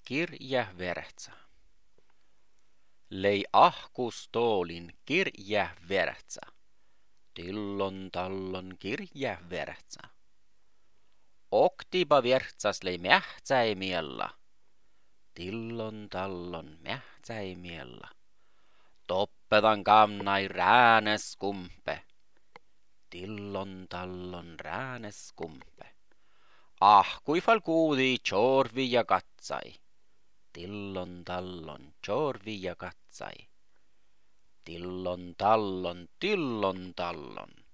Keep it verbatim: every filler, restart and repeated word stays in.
Kirjähverähtsä. Lei ahkustoolin kirjähverähtsä. Tillon tallon kirjähverähtsä. Oktiba viertsas lei mähtsäimiellä. Tillon tallon mähtsäimiellä. Toppetan kamnai rääneskumpe. Tillon tallon rääneskumpe. Ahkuifal kuudi tjorvi ja katsai. Tillon tallon tjorvi ja katsai. Tillon tallon tillon tallon.